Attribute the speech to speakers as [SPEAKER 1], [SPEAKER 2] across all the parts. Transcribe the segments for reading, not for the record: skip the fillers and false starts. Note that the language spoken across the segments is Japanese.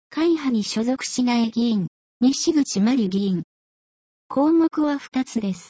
[SPEAKER 1] 会派に所属しない議員、西口真理議員。項目は2つです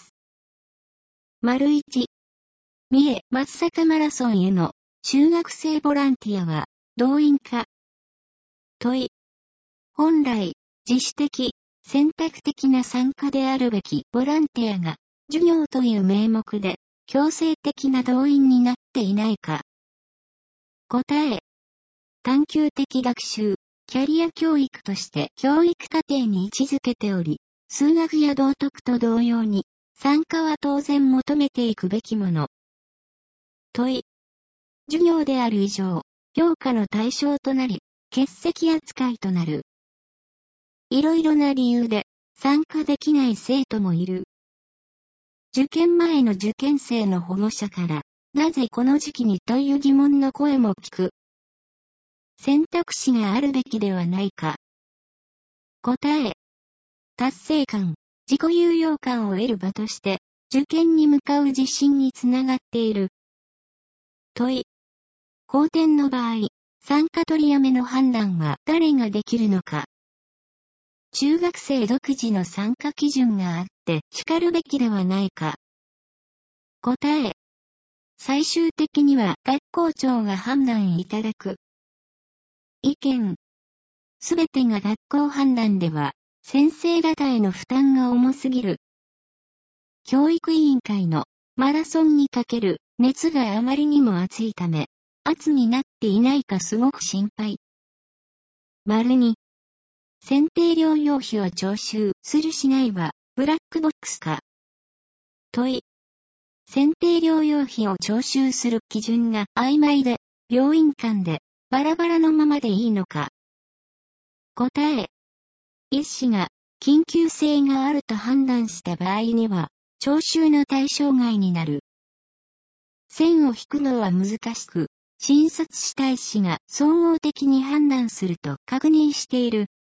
[SPEAKER 1] 。1、三重松阪マラソンへの中学生ボランティアは動員か。問い。本来、自主的、選択的な参加であるべきボランティアが、授業という名目で、強制的な動員になっていないか。答え。探究的学習、キャリア教育として教育課程に位置づけており、数学や道徳と同様に、参加は当然求めていくべきもの。問い。授業である以上、評価の対象となり、欠席扱いとなる。いろいろな理由で参加できない生徒もいる。受験前の受験生の保護者から、なぜこの時期にという疑問の声も聞く。選択肢があるべきではないか。答え。達成感、自己有用感を得る場として、受験に向かう自信につながっている。問い。後天の場合、参加取りやめの判断は誰ができるのか。中学生独自の参加基準があって、叱るべきではないか。答え。最終的には学校長が判断いただく。意見。すべてが学校判断では、先生方への負担が重すぎる。教育委員会のマラソンにかける熱があまりにも熱いため、圧になっていないかすごく心配。2、選定療養費を徴収するしないはブラックボックスか。問い。選定療養費を徴収する基準が曖昧で、病院間でバラバラのままでいいのか。答え。医師が緊急性があると判断した場合には、徴収の対象外になる。線を引くのは難しく、診察した医師が総合的に判断すると確認している